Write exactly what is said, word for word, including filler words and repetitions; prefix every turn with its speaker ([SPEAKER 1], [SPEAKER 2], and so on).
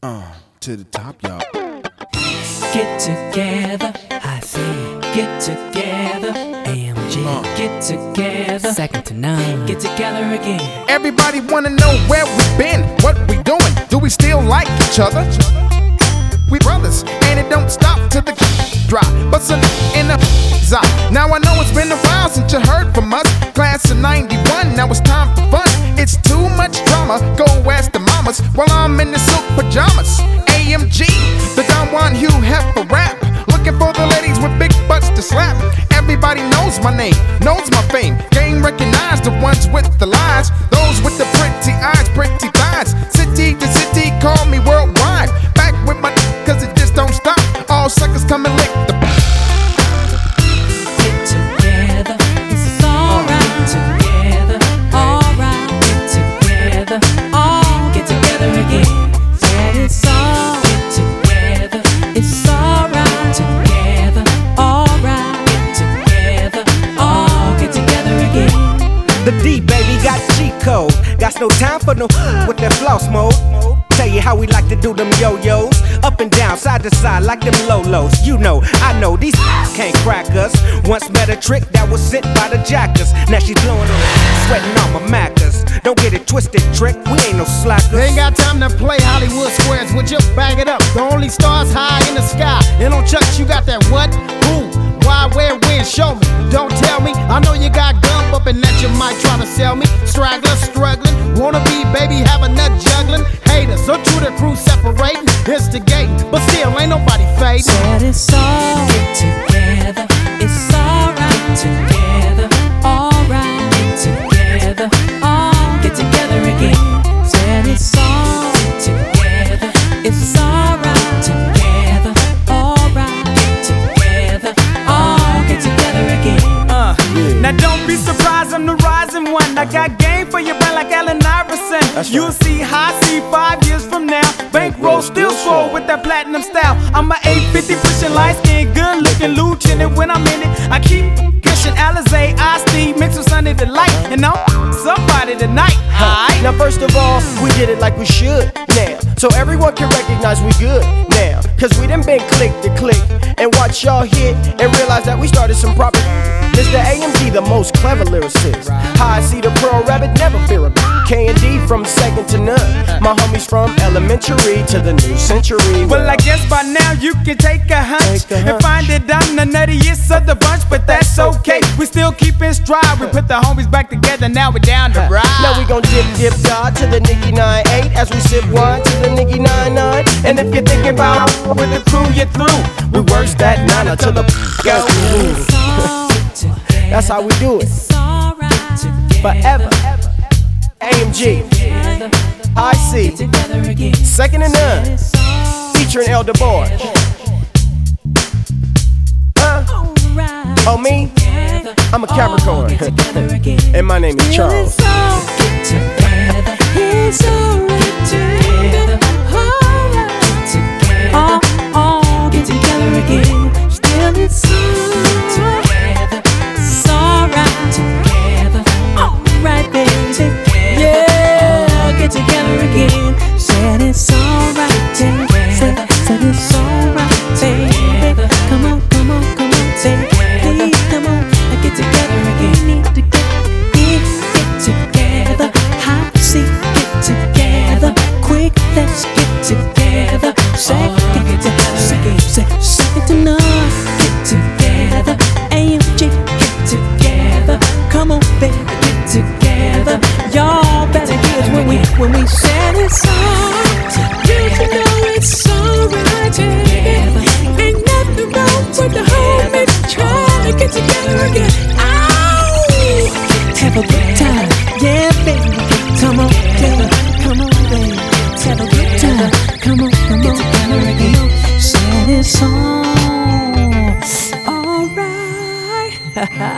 [SPEAKER 1] Uh, to the top, y'all.
[SPEAKER 2] Get together, I say, get together. A M G, uh. get together. Second to none, get together again.
[SPEAKER 1] Everybody wanna know where we've been, what we doing. Do we still like each other? We brothers, and it don't stop till the drop. But some in the zop. Now I know it's been a while since you heard from us. Class of ninety-one, now it's time for fun. It's too much drama, go ask the mamas while I'm in the silk pajamas. A M G, the Don Juan Hugh Hefner rap. Looking for the ladies with big butts to slap. Everybody knows my name, knows my fame. Game recognized the ones with the lies. Those with the pretty eyes, pretty thighs. City to city, call me worldwide. Back with my cause it just don't stop. All suckers come and lick the
[SPEAKER 2] Get together, it's alright. Get together, alright. Get together, all get together again. Said it's all get together, it's alright. Together, alright. Get together, all get together again.
[SPEAKER 3] The D baby got cheat code. Got no time for no with that floss mode. Tell you how we like to do them yo-yos. Up and down, side to side, like them lolos. You know, I know, these can't crack us. Once met a trick that was sent by the jackers. Now she's blowing on sweating on my macas. Don't get it twisted, trick, we ain't no slackers.
[SPEAKER 4] They ain't got time to play Hollywood squares, would you bag it up? The only stars high in the sky. And on Chuck, you got that what? Who? Why, where, when? Show me, don't tell me. I know you got gum up and that you might try to sell me. Straggler, struggling, wanna be baby, have a nut juggling. Haters, so to the crew separating, instigating, but still ain't nobody fading.
[SPEAKER 2] Said it's all get together, it's alright. Get together, alright. Get together, all get together again. Said it's all get together, it's alright. Together, alright. Get together, all get together again.
[SPEAKER 5] Uh, now don't be surprised, I'm the rising one. I got game for your brand like Allen Iverson.
[SPEAKER 3] Right.
[SPEAKER 5] You'll see high C five years from now. Bankroll still swole with that platinum style. I'm a eight fifty pushing light skin, good looking, luchin' it when I'm in it. I keep pushing Alizé, Iced mixed with Sunday Delight, and I'm somebody tonight. Alright.
[SPEAKER 6] Now first of all, we did it like we should now, so everyone can recognize we good now. Cause we done been click to click and watch y'all hit and realize that we started some proper. Mister A M G, the most clever lyricist. How I see the Pearl Rabbit, never fear a bit. K and D from second to none. My homies from elementary to the new century.
[SPEAKER 5] Well, I guess by now you can take a hunch,
[SPEAKER 6] Take a hunch.
[SPEAKER 5] and find that I'm the nuttiest of the bunch, but that's okay. We still keep in stride. We put the homies back together, now we're down to ride.
[SPEAKER 6] Now we gon' dip, dip, dot to the Nicky nine eight as we sip wine to the Nicky nine nine. And if you're thinking about with the crew, you're through. We worse that nine until the go.
[SPEAKER 2] It's all get together,
[SPEAKER 6] That's how we do it.
[SPEAKER 2] it's alright.
[SPEAKER 6] Forever. A M G,
[SPEAKER 2] Together,
[SPEAKER 6] I C,
[SPEAKER 2] get together again.
[SPEAKER 6] second to none,
[SPEAKER 2] It's all
[SPEAKER 6] featuring Elder Boy. Huh?
[SPEAKER 2] alright.
[SPEAKER 6] Oh, me?
[SPEAKER 2] Together,
[SPEAKER 6] I'm a Capricorn.
[SPEAKER 2] all get together again.
[SPEAKER 6] And my name is Charles.
[SPEAKER 2] It's all get together, it's all get together, alright. Get together, all, all get together again. Still it's all together, it's alright. Together, alright, baby. Yeah, get together again. Said it's alright, baby. Said, said it's alright, baby. Come on, come on, come on, baby. Please come on, and get together again. Need to get, get, get together. High C, get together. Quick, let's get together. Second, get together. Second, second, second to none. Get together. A M G, get together. Come on, baby, get together. Y'all better hear us when we when we said it's all. You should know it's alright, baby. Ain't nothing wrong with the homies trying to get together again. Ow! Have a good time, yeah, baby. Come on, baby, come on, baby. Have a good time. Come on, come on, come on, again. Said it's all alright.